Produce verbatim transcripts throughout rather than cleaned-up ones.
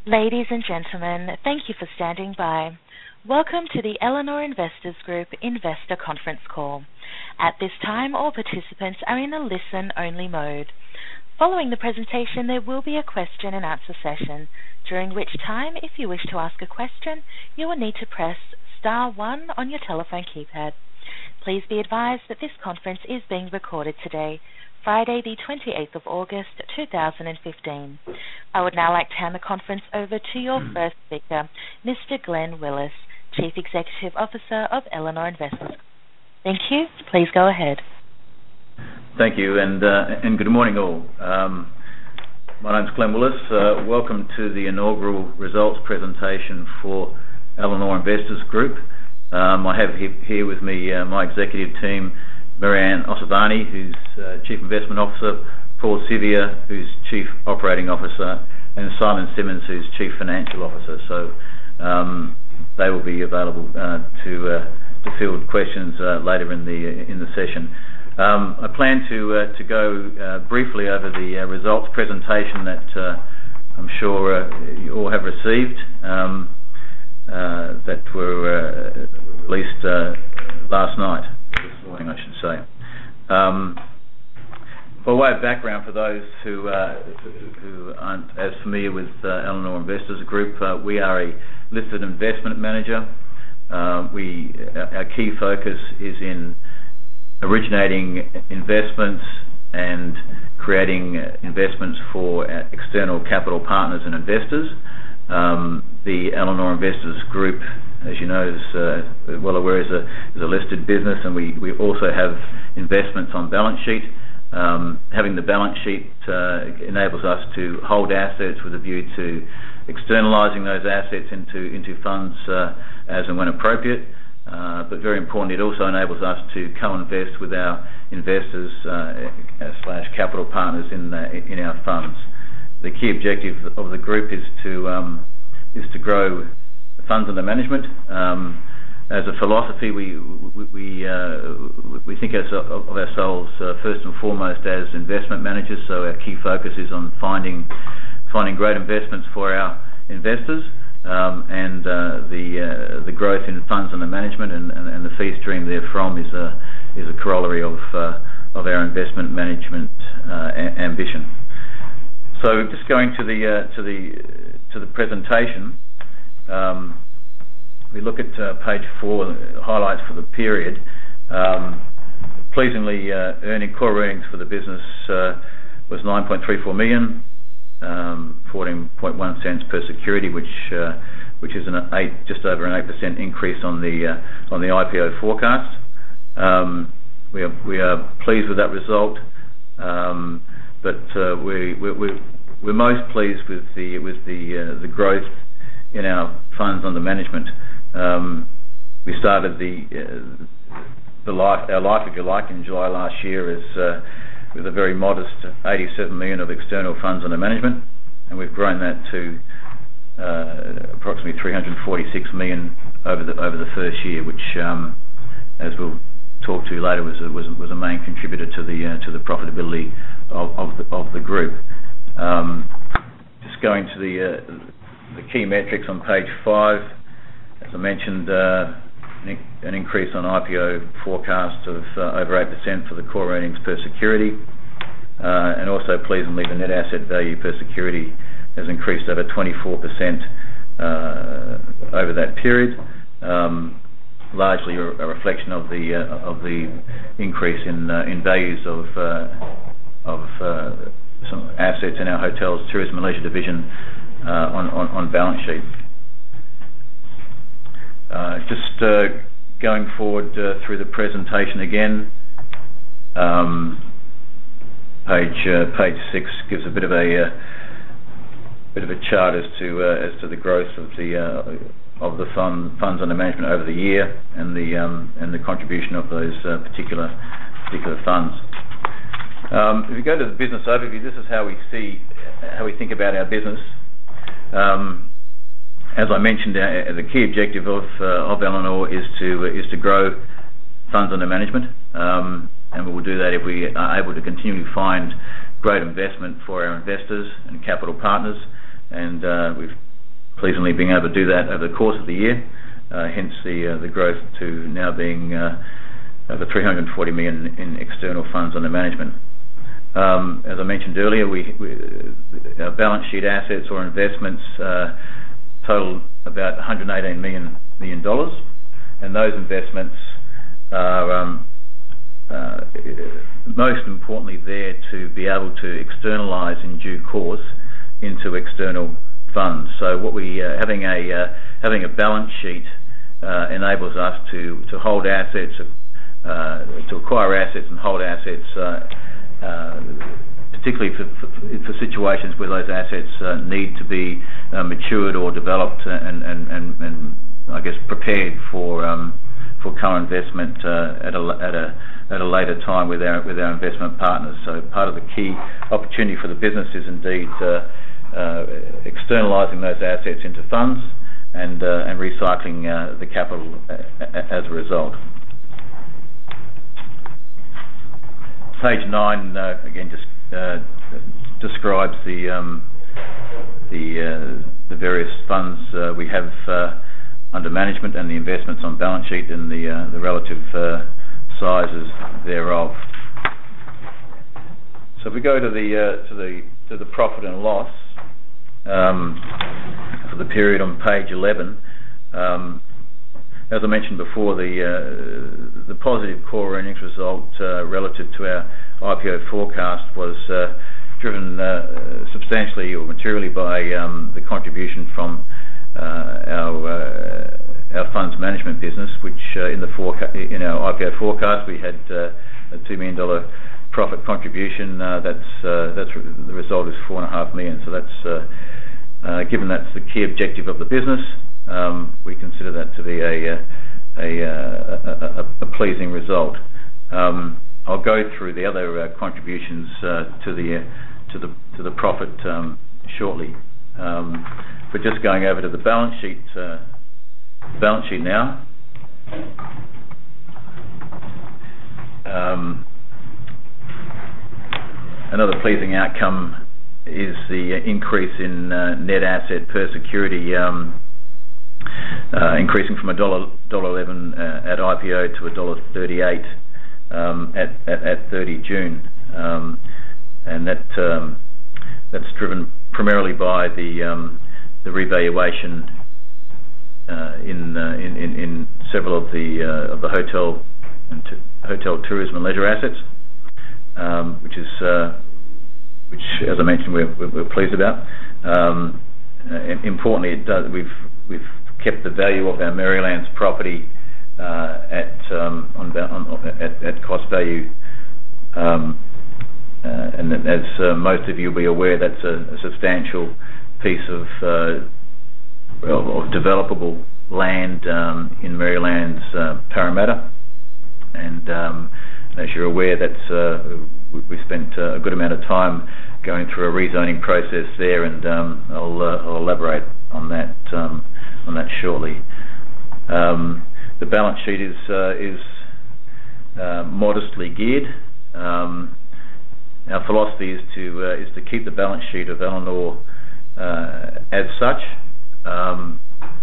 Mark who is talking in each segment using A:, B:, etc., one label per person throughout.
A: Ladies and gentlemen, thank you for standing by. Welcome to the Elanor Investors Group Investor Conference Call. At this time, all participants are in a listen-only mode. Following the presentation, there will be a question and answer session, during which time, if you wish to ask a question, you will need to press star one on your telephone keypad. Please be advised that this conference is being recorded today, Friday the twenty-eighth of August two thousand fifteen. I would now like to hand the conference over to your first speaker, Mister Glenn Willis, Chief Executive Officer of Elanor Investors. Thank you. Please go ahead.
B: Thank you, and uh, and good morning all. Um, my name's Glenn Willis. Uh, welcome to the inaugural results presentation for Elanor Investors Group. Um, I have here with me uh, my executive team, Marianne Ossovani, who's uh, Chief Investment Officer, Paul Sevier, who's Chief Operating Officer, and Simon Simmons, who's Chief Financial Officer. So um, they will be available uh, to uh, to field questions uh, later in the in the session. Um, I plan to uh, to go uh, briefly over the uh, results presentation that uh, I'm sure uh, you all have received, um, uh, that were uh, released uh, last night. This morning, I should say. Um, by way of background, for those who uh, who aren't as familiar with uh, Elanor Investors Group, uh, we are a listed investment manager. Uh, we our key focus is in originating investments and creating investments for external capital partners and investors. Um, the Elanor Investors Group, as you know, is uh, well aware, is a, is a listed business, and we, we also have investments on balance sheet. Um, having the balance sheet uh, enables us to hold assets with a view to externalising those assets into, into funds uh, as and when appropriate. Uh, but very importantly, it also enables us to co-invest with our investors uh, slash capital partners in, the, in our funds. The key objective of the group is to um, is to grow funds under management. Um, as a philosophy, we we we, uh, we think as, of ourselves uh, first and foremost as investment managers. So our key focus is on finding finding great investments for our investors, um, and uh, the uh, the growth in funds under management and, and, and the fee stream therefrom is a is a corollary of uh, of our investment management uh, a- ambition. So just going to the uh, to the to the presentation, um, we look at uh, page four, highlights for the period. Um, pleasingly, uh, earning core earnings for the business uh, was nine point three four million, um, fourteen point one cents per security, which uh, which is an eight, just over an eight percent increase on the uh, on the I P O forecast. Um, we are we are pleased with that result. Um, But uh, we, we, we, we're most pleased with the with the uh, the growth in our funds under management. Um, we started the uh, the life our life, if you like, in July last year as uh, with a very modest eighty-seven million of external funds under management, and we've grown that to uh, approximately three hundred forty-six million over the over the first year, which, um, as we'll talk to later, was a, was, was a main contributor to the uh, to the profitability of, of the of the group. Um, just going to the uh, the key metrics on page five, as I mentioned, uh, an increase on I P O forecast of uh, over eight percent for the core earnings per security, uh, and also pleasingly the net asset value per security has increased over twenty-four percent uh, over that period. Um, largely a, a reflection of the uh, of the increase in uh, in values of uh, of uh, some assets in our hotels, tourism and leisure division uh, on, on on balance sheet. Uh, just uh, going forward uh, through the presentation again. Um, page uh, page six gives a bit of a uh, bit of a chart as to uh, as to the growth of the uh, of the fund, funds under management over the year, and the um, and the contribution of those uh, particular particular funds. Um, if we go to the business overview, this is how we see how we think about our business. Um, as I mentioned, uh, the key objective of uh, of Elanor is to uh, is to grow funds under management, um, and we will do that if we are able to continually find great investment for our investors and capital partners. And uh, we've pleasingly being able to do that over the course of the year, uh, hence the uh, the growth to now being uh, over three hundred forty million in external funds under management. Um, as I mentioned earlier, we, we our balance sheet assets or investments uh, total about one hundred eighteen million dollars, and those investments are um, uh, most importantly there to be able to externalise in due course into external funds. So what we uh, having a uh, having a balance sheet uh, enables us to to hold assets, uh, to acquire assets and hold assets. Uh, Uh, particularly for, for, for situations where those assets uh, need to be uh, matured or developed and, and, and, and I guess prepared for um, for co-investment uh, at a at a at a later time with our with our investment partners. So part of the key opportunity for the business is indeed uh, uh, externalising those assets into funds and uh, and recycling uh, the capital as a result. Page nine uh, again just uh, describes the um, the uh, the various funds uh, we have uh, under management and the investments on balance sheet and the uh, the relative uh, sizes thereof. So if we go to the uh, to the to the profit and loss um, for the period on page eleven. Um, As I mentioned before, the uh, the positive core earnings result uh, relative to our I P O forecast was uh, driven uh, substantially or materially by um, the contribution from uh, our uh, our funds management business, which uh, in the foreca- in our I P O forecast we had uh, a two million dollar profit contribution. Uh, that's uh, that's re- the result is four and a half million. So that's uh, uh, given that's the key objective of the business. Um, we consider that to be a a, a, a, a pleasing result. Um, I'll go through the other uh, contributions uh, to the uh, to the to the profit um, shortly, um, but just going over to the balance sheet uh, balance sheet now. Um, another pleasing outcome is the increase in uh, net asset per security. Um, Uh, increasing from a dollar dollar eleven uh, at I P O to a dollar thirty-eight um, at, at at thirty June, um, and that um, that's driven primarily by the um, the revaluation uh, in, uh, in in in several of the uh, of the hotel and t- hotel tourism and leisure assets, um, which is uh, which, as I mentioned, we're we're, we're pleased about. Um, and importantly, it does we've we've kept the value of our Merrylands property uh, at, um, on, on, at at cost value, um, uh, and as uh, most of you will be aware, that's a, a substantial piece of, uh, of developable land um, in Merrylands, uh, Parramatta, and um, as you're aware, that's uh, we, we spent uh, a good amount of time going through a rezoning process there, and um, I'll, uh, I'll elaborate on that. Um, on that shortly. Um, the balance sheet is uh, is uh, modestly geared. Um, our philosophy is to uh, is to keep the balance sheet of Elanor uh, as such. Um,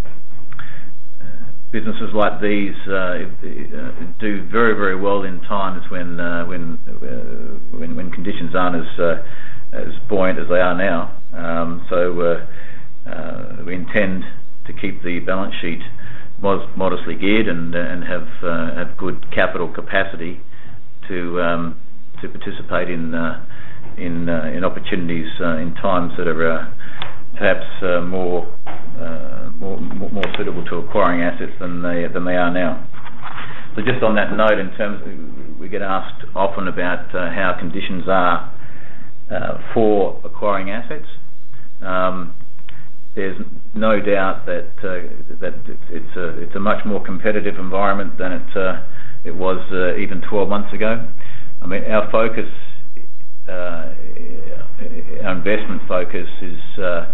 B: businesses like these uh, do very very well in times when uh, when, uh, when when conditions aren't as uh, as buoyant as they are now. Um, so uh, uh, we intend to keep the balance sheet mod- modestly geared and and have uh, have good capital capacity to um, to participate in uh, in uh, in opportunities uh, in times that are uh, perhaps uh, more, uh, more more suitable to acquiring assets than they than they are now. So just on that note, in terms of, we get asked often about uh, how conditions are uh, for acquiring assets. Um, There's no doubt that uh, that it's a it's a much more competitive environment than it uh, it was uh, even twelve months ago. I mean, our focus, uh, our investment focus is uh,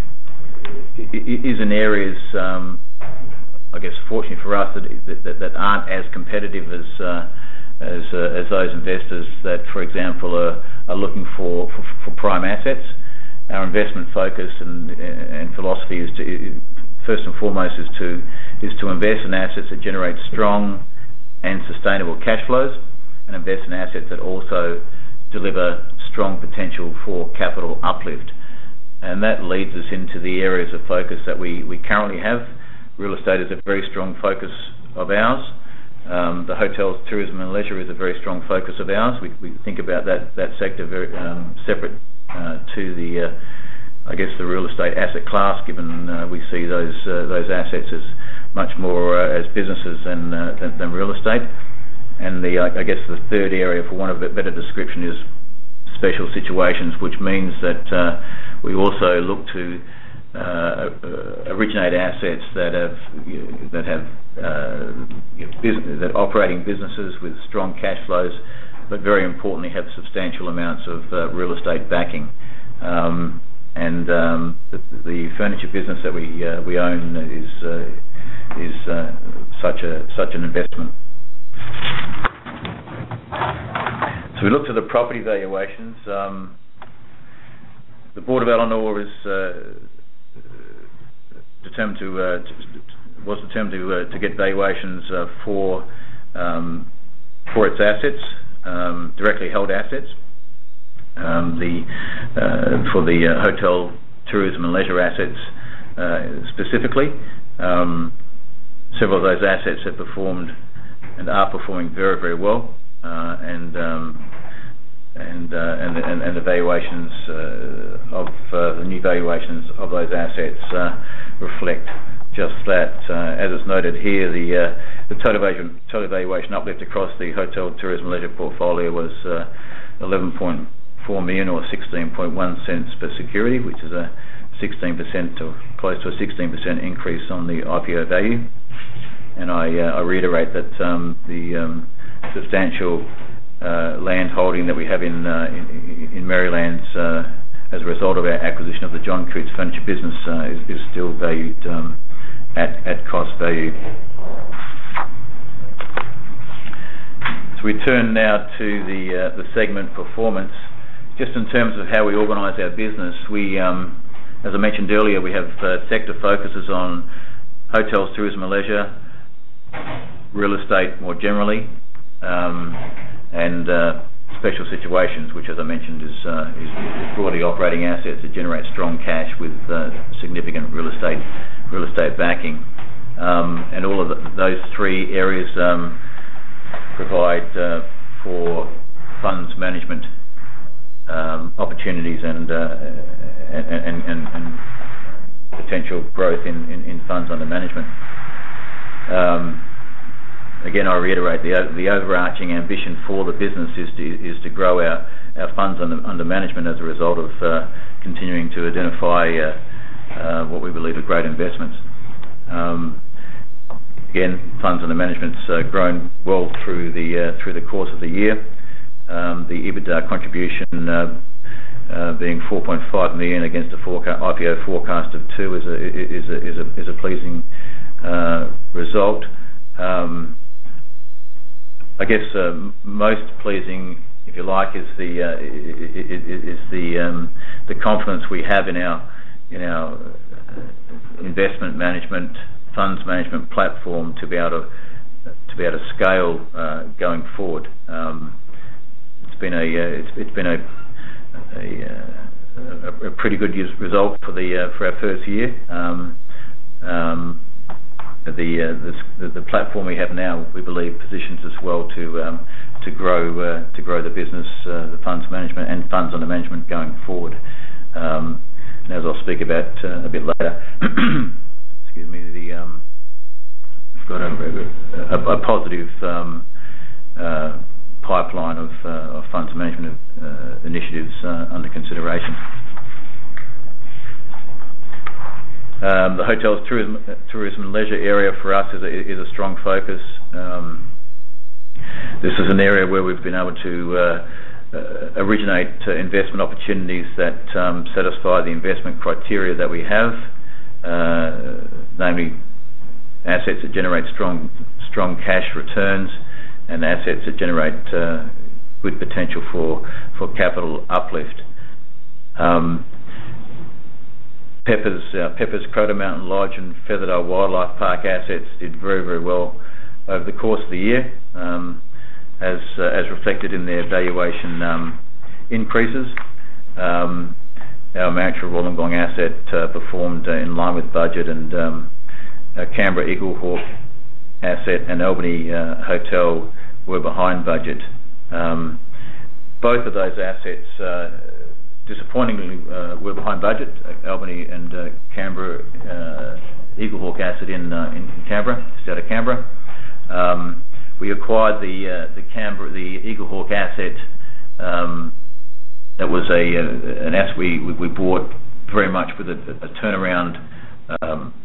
B: is in areas, um, I guess, fortunately for us, that that, that aren't as competitive as uh, as uh, as those investors that, for example, are, are looking for, for for prime assets. our investment focus and, and philosophy is to, first and foremost, is to is to invest in assets that generate strong and sustainable cash flows, and invest in assets that also deliver strong potential for capital uplift. And that leads us into the areas of focus that we, we currently have. Real estate is a very strong focus of ours. Um, the hotels, tourism and leisure is a very strong focus of ours. We, we think about that, that sector very um, separate uh, to the, uh, I guess, the real estate asset class, given uh, we see those uh, those assets as much more uh, as businesses than, uh, than than real estate. And the uh, I guess the third area, for want of a better description, is special situations, which means that uh, we also look to uh, uh, originate assets that have that have uh, business, that operating businesses with strong cash flows, but very importantly have substantial amounts of uh, real estate backing. Um, and um, the, the furniture business that we uh, we own is uh, is uh, such a such an investment. So we look to the property valuations. Um, the Board of Elanor is uh, determined to, uh, to was determined to uh, to get valuations uh, for um, for its assets, um, directly held assets. Um, the uh, for the uh, hotel, tourism and leisure assets uh, specifically. Um, several of those assets have performed and are performing very, very well, uh, and, um, and, uh, and and and the valuations uh, of uh, the new valuations of those assets uh, reflect just that. Uh, as is noted here, the uh, the total valuation, total valuation uplift across the hotel, tourism, leisure portfolio was uh, eleven point four million, or sixteen point one cents per security, which is a sixteen percent or close to a sixteen percent increase on the I P O value. And I, uh, I reiterate that um, the um, substantial uh, land holding that we have in uh, in, in Merrylands uh, as a result of our acquisition of the John Cootes furniture business uh, is, is still valued um, at at cost value. So we turn now to the uh, the segment performance. Just in terms of how we organise our business, we, um, as I mentioned earlier, we have uh, sector focuses on hotels, tourism and leisure, real estate more generally, um, and uh, special situations, which, as I mentioned, is, uh, is, is broadly operating assets that generate strong cash with uh, significant real estate real estate backing. Um, and all of the, those three areas um, provide uh, for funds management Um, opportunities and, uh, and, and, and, and potential growth in, in, in funds under management. Um, again, I reiterate the the overarching ambition for the business is to is to grow our, our funds under, under management as a result of uh, continuing to identify uh, uh, what we believe are great investments. Um, again, funds under management's uh, grown well through the uh, through the course of the year. Um, the EBITDA contribution uh, uh, being four point five million against a forecast, I P O forecast of two is a is a is a, is a pleasing uh, result. Um, I guess uh, most pleasing, if you like, is the uh, is the um, the confidence we have in our in our investment management, funds management platform to be able to to be able to scale uh, going forward. Um, It's been a uh, it's, it's been a a, a a pretty good result for the uh, for our first year. Um, um, the, uh, the the platform we have now, we believe, positions us well to um, to grow uh, to grow the business, uh, the funds management and funds under management going forward. Um, and as I'll speak about uh, a bit later, excuse me, the um, we've got a, a, a positive. Um, uh, pipeline of, uh, of funds management uh, initiatives uh, under consideration. Um, the hotels, tourism, tourism and leisure area for us is a, is a strong focus. Um, this is an area where we've been able to uh, uh, originate uh, investment opportunities that um, satisfy the investment criteria that we have, uh, namely assets that generate strong, strong cash returns, and assets that generate uh, good potential for for capital uplift. Um, Peppers, uh, Peppers Crota Mountain Lodge and Featherdale Wildlife Park assets did very, very well over the course of the year, um, as uh, as reflected in their valuation um, increases. Um, our Mountjoy Wollongong asset uh, performed uh, in line with budget, and um, our Canberra Eaglehawk asset and Albany uh, Hotel were behind budget. Um, both of those assets uh, disappointingly uh, were behind budget. Albany and uh, Canberra uh, Eaglehawk asset in, uh, in Canberra, just out of Canberra. Um, we acquired the uh, the Canberra the Eaglehawk asset. Um, that was a uh, an asset we, we bought very much with a, a turnaround um,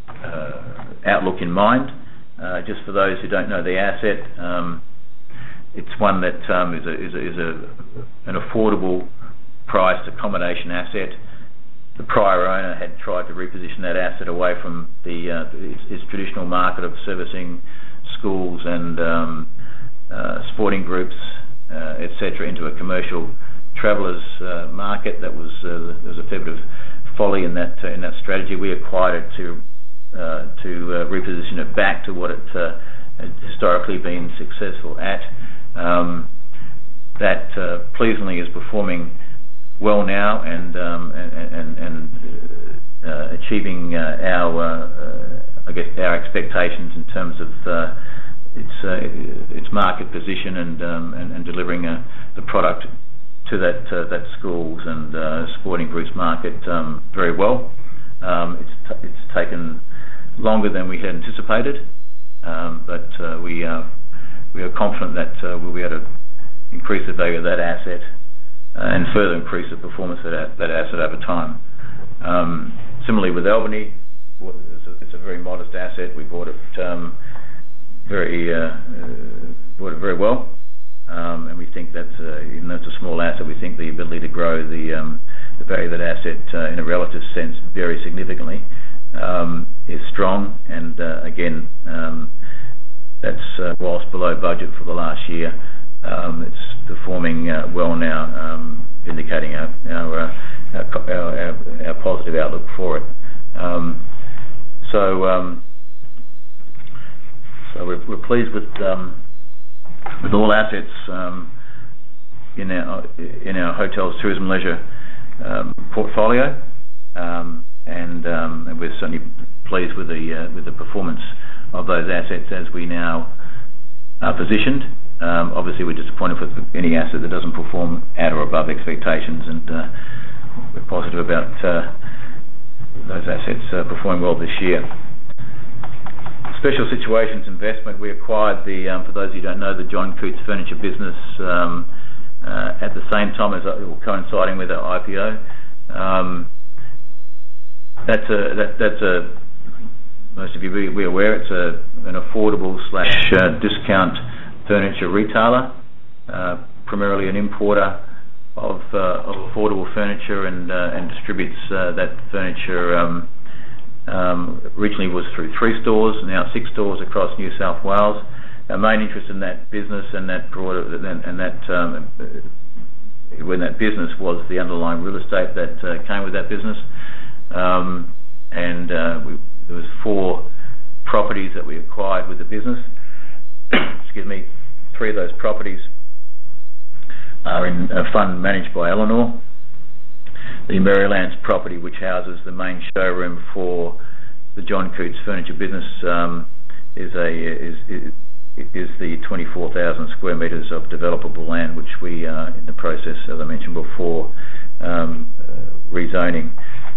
B: uh, outlook in mind. Uh, just for those who don't know the asset, um, it's one that um, is a is a, is a an affordable priced accommodation asset. The prior owner had tried to reposition that asset away from the uh, its, its traditional market of servicing schools and um, uh, sporting groups, uh, et cetera, into a commercial travellers uh, market. That was uh, there was a fair bit of folly in that uh, in that strategy. We acquired it to uh, to uh, reposition it back to what it uh, had historically been successful at. Um, that uh, pleasingly is performing well now, and um, and, and, and uh, achieving uh, our uh, I guess our expectations in terms of uh, its uh, its market position and um, and, and delivering uh, the product to that uh, that schools and uh, sporting groups market um, very well. Um, it's t- it's taken longer than we had anticipated, um, but uh, we uh, we are confident that uh, we'll be able to increase the value of that asset uh, and further increase the performance of that, that asset over time. Um, similarly with Albany, it's a, it's a very modest asset. We bought it um, very uh, uh, bought it very well, um, and we think that uh, even though it's a small asset, we think the ability to grow the um, the value of that asset uh, in a relative sense very significantly um, is strong. And uh, again, um, that's uh, whilst below budget for the last year. Um, it's performing uh, well now, um, indicating our our, uh, our, our our positive outlook for it. Um, so um, so we're, we're pleased with um, with all assets um, in our in our hotels, tourism, leisure um, portfolio, um, and, um, and we're certainly pleased with the uh, with the performance of those assets as we now are positioned. Um, obviously, we're disappointed with any asset that doesn't perform at or above expectations, and uh, we're positive about uh, those assets uh, performing well this year. Special Situations Investment, we acquired the, um, for those who don't know, the John Cootes Furniture business um, uh, at the same time as uh, coinciding with our I P O. Um, that's a that, that's a most of you will be aware it's a an affordable slash uh, discount furniture retailer, uh, primarily an importer of, uh, of affordable furniture, and uh, and distributes uh, that furniture. Um, um, originally was through three stores, now six stores across New South Wales. Our main interest in that business and that broader and that um, when that business was the underlying real estate that uh, came with that business, um, and uh, we, there was four properties that we acquired with the business. Excuse me, three of those properties are in a fund managed by Elanor. The Merrylands property, which houses the main showroom for the John Cootes Furniture business, um, is a is, is is the twenty-four thousand square metres of developable land, which we are in the process, as I mentioned before, um, uh, rezoning.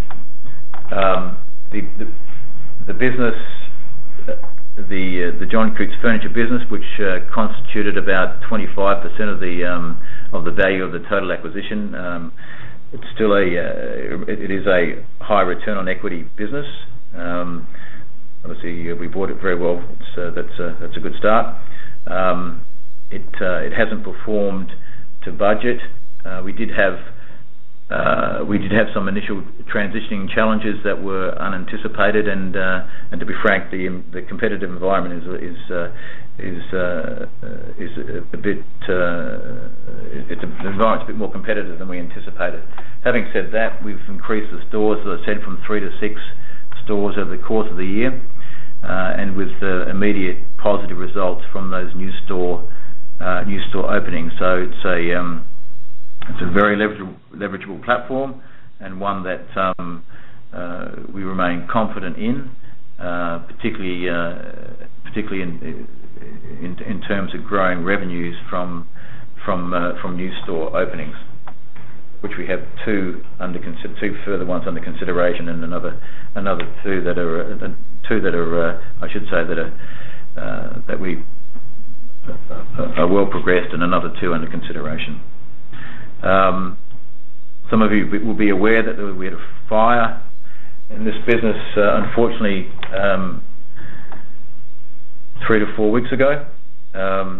B: Um, the, the the business. Uh, The uh, the John Cootes Furniture business, which uh, constituted about twenty-five percent of the um, of the value of the total acquisition, um, it's still a uh, it, it is a high return on equity business. Um, obviously, uh, we bought it very well. It's, uh, that's a, that's a good start. Um, it uh, it hasn't performed to budget. Uh, we did have uh, we did have some initial transitioning challenges that were unanticipated, and uh, and to be frank, the the competitive environment is is uh, is uh, is a, a bit uh, it's a, the environment's a bit more competitive than we anticipated. Having said that, we've increased the stores, as I said, from three to six stores over the course of the year, uh, and with uh, immediate positive results from those new store uh, new store openings. So it's a um, It's a very leverageable, leverageable platform, and one that um, uh, we remain confident in, uh, particularly uh, particularly in, in in terms of growing revenues from from uh, from new store openings, which we have two under consider two further ones under consideration, and another another two that are uh, two that are uh, I should say that are uh, that we uh, are well progressed, and another two under consideration. Um, some of you will be aware that we had a fire in this business, uh, unfortunately, um, three to four weeks ago. Um,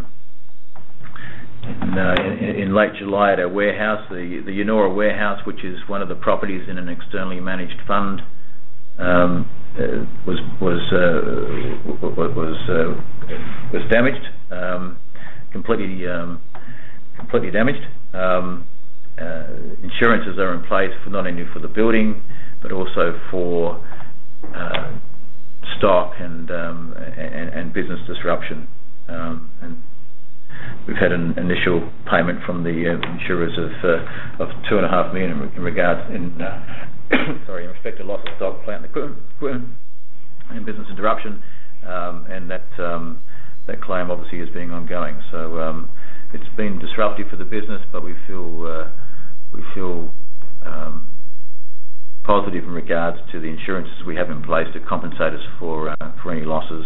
B: in, uh, in, in late July at our warehouse, the, the Yennora warehouse, which is one of the properties in an externally managed fund, um, uh, was was uh, was uh, was damaged, um, completely um, completely damaged. Um, uh, insurances are in place for not only for the building, but also for uh, stock and, um, and and business disruption. Um, and we've had an initial payment from the uh, insurers of uh, of two and a half million in, in regards in uh, sorry in respect to loss of stock, plant, and equipment, equipment and business interruption, um, and that um, that claim obviously is being ongoing. So. Um, It's been disruptive for the business, but we feel uh, we feel um, positive in regards to the insurances we have in place to compensate us for uh, for any losses.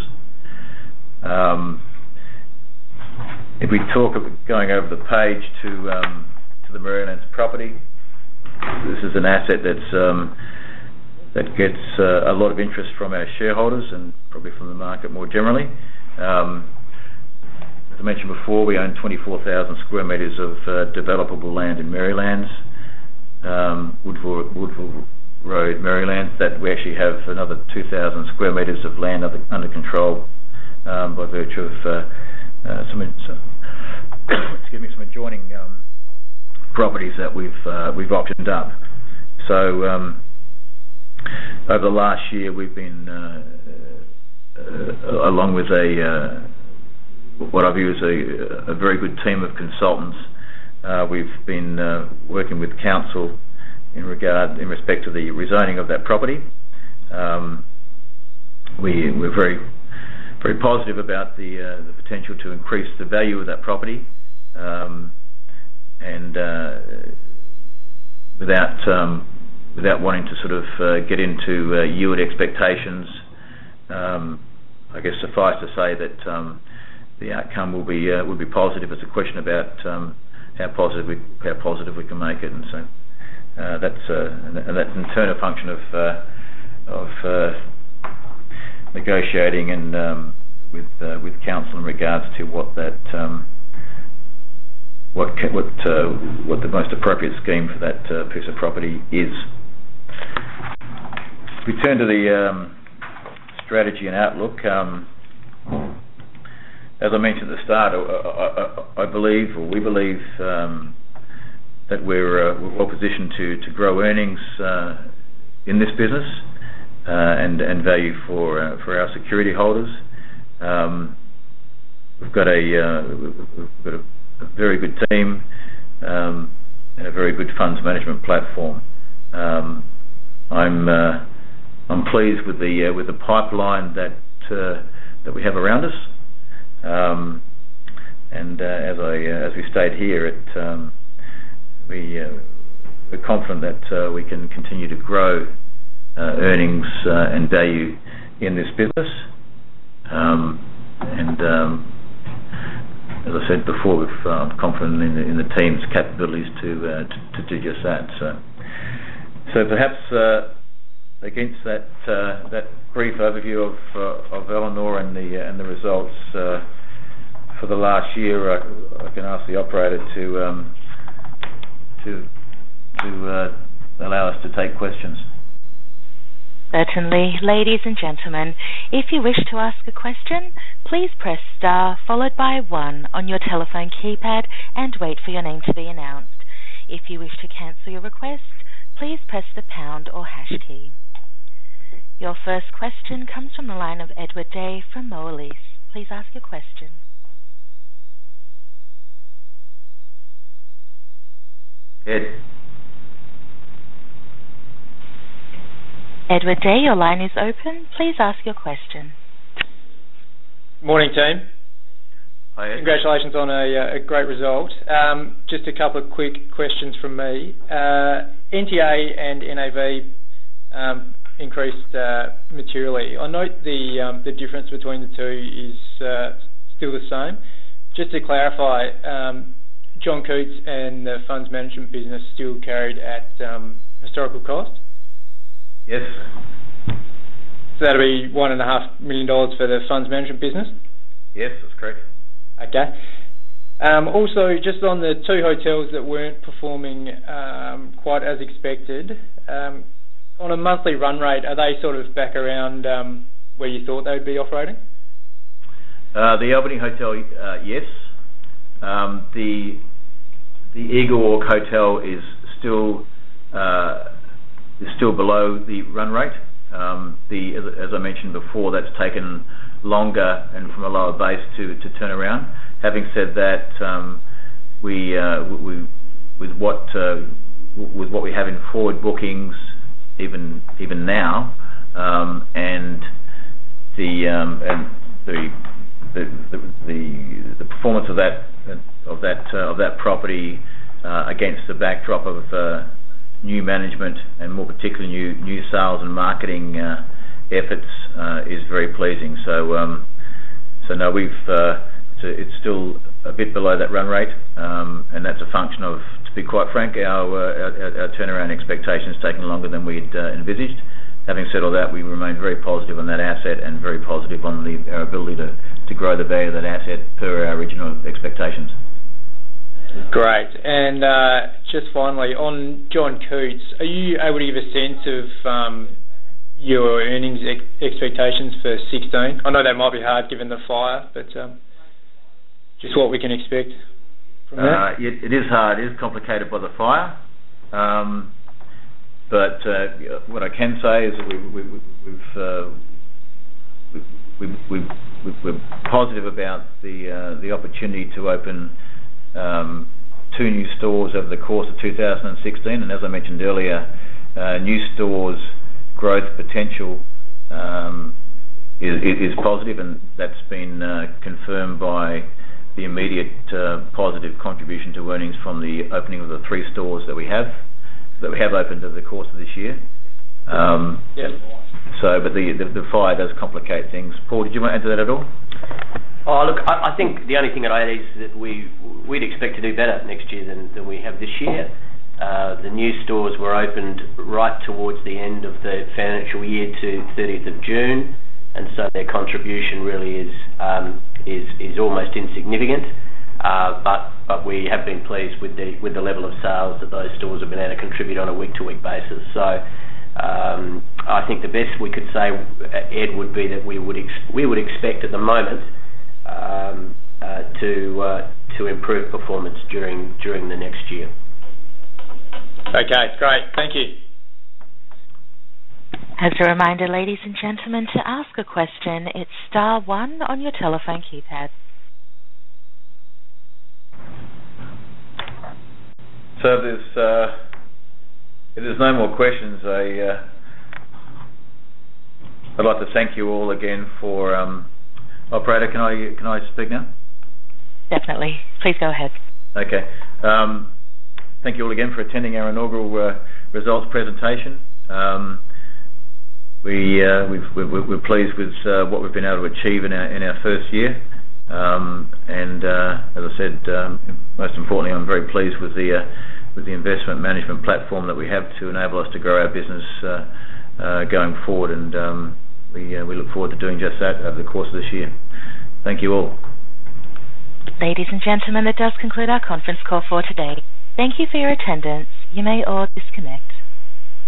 B: Um, if we talk of going over the page to um, to the Merrylands property, this is an asset that's um, that gets uh, a lot of interest from our shareholders and probably from the market more generally. Um, As I mentioned before, we own twenty-four thousand square metres of uh, developable land in Merrylands, um, Woodville, Woodville Road, Merrylands. That we actually have another two thousand square metres of land under, under control um, by virtue of uh, uh, some, some excuse me, some adjoining um, properties that we've uh, we've optioned up. So um, over the last year, we've been uh, uh, along with a uh, what I view as a, a very good team of consultants. Uh, we've been uh, working with council in regard, in respect to the rezoning of that property. Um, we, we're very, very positive about the, uh, the potential to increase the value of that property, um, and uh, without um, without wanting to sort of uh, get into uh, yield expectations. Um, I guess suffice to say that. Um, The outcome will be uh, will be positive. It's a question about um, how positive we how positive we can make it, and so uh, that's uh, and that's in turn a function of uh, of uh, negotiating and um, with uh, with council in regards to what that um, what what uh, what the most appropriate scheme for that uh, piece of property is. If we turn to the um, strategy and outlook. Um, As I mentioned at the start, I, I, I believe, or we believe, um, that we're, uh, we're well positioned to, to grow earnings uh, in this business uh, and and value for uh, for our security holders. Um, we've got a uh, we've got a, a very good team um, and a very good funds management platform. Um, I'm uh, I'm pleased with the uh, with the pipeline that uh, that we have around us. Um, and uh, as I uh, as we state here, it, um, we uh, we're confident that uh, we can continue to grow uh, earnings uh, and value in this business. Um, and um, as I said before, we're uh, confident in the, in the team's capabilities to, uh, to to do just that. So, so perhaps uh, against that uh, that brief overview of uh, of Elanor and the uh, and the results uh, for the last year, I, I can ask the operator to um, to to uh, allow us to take questions.
A: Certainly. Ladies and gentlemen, if you wish to ask a question, please press star followed by one on your telephone keypad and wait for your name to be announced. If you wish to cancel your request, please press the pound or hash key. Your first question comes from the line of Edward Day from Moelis. Please ask your question.
B: Ed.
A: Edward Day, your line is open. Please ask your question.
C: Morning, team.
B: Hi, Ed.
C: Congratulations on a, a great result. Um, just a couple of quick questions from me. Uh, N T A and N A V um, increased uh, materially. I note the um, the difference between the two is uh, still the same. Just to clarify, um, John Cootes and the funds management business still carried at um, historical cost?
B: Yes.
C: So that'll be one and a half million dollars for the funds management business?
B: Yes, that's correct.
C: Okay. Um, also, just on the two hotels that weren't performing um, quite as expected, um, on a monthly run rate, are they sort of back around um, where you thought they would be operating?
B: Uh, the Albany Hotel, uh, yes. Um, the the Eagle Walk Hotel is still uh, is still below the run rate. Um, the as, as I mentioned before, that's taken longer and from a lower base to, to turn around. Having said that, um, we uh, we with what uh, with what we have in forward bookings, even even now, um, and the um, and the the, the the the performance of that of that uh, of that property uh, against the backdrop of uh, new management and more particularly new new sales and marketing uh, efforts uh, is very pleasing. So um, so no, we've uh, it's, a, it's still a bit below that run rate, um, and that's a function of, to be quite frank, our uh, our, our turnaround expectations taking longer than we'd uh, envisaged. Having said all that, we remain very positive on that asset and very positive on the, our ability to, to grow the value of that asset per our original expectations.
C: Great. And uh, just finally, on John Cootes, are you able to give a sense of um, your earnings ex- expectations for sixteen? I know that might be hard given the fire, but um, just what we can expect from that?
B: Uh, it, it is hard. It is complicated by the fire. Um, But uh, what I can say is that we, we, we've, uh, we, we, we, we, we're positive about the uh, the opportunity to open um, two new stores over the course of two thousand sixteen. And as I mentioned earlier, uh, new stores' growth potential um, is, is positive, and that's been uh, confirmed by the immediate uh, positive contribution to earnings from the opening of the three stores that we have. that we have opened over the course of this year. Um,
C: yeah.
B: So, but the, the the fire does complicate things. Paul, did you want to add to that at all?
D: Oh, look, I, I think the only thing that I add is that we, we'd expect to do better next year than, than we have this year. Uh, the new stores were opened right towards the end of the financial year to thirtieth of June, and so their contribution really is um, is is almost insignificant. Uh, but but we have been pleased with the with the level of sales that those stores have been able to contribute on a week to week basis. So um, I think the best we could say, Ed, would be that we would ex- we would expect at the moment um, uh, to uh, to improve performance during during the next year.
C: Okay, great. Thank you.
A: As a reminder, ladies and gentlemen, to ask a question, it's star one on your telephone keypad.
B: So if there's, uh, if there's no more questions, I, uh, I'd like to thank you all again for... Um, operator, can I can I speak now?
A: Definitely. Please go ahead.
B: Okay. Um, thank you all again for attending our inaugural uh, results presentation. Um, we, uh, we've, we're, we're pleased with uh, what we've been able to achieve in our, in our first year. Um, and uh, as I said, um, most importantly, I'm very pleased with the uh, with the investment management platform that we have to enable us to grow our business uh, uh, going forward. And um, we uh, we look forward to doing just that over the course of this year. Thank you all.
A: Ladies and gentlemen, that does conclude our conference call for today. Thank you for your attendance. You may all disconnect.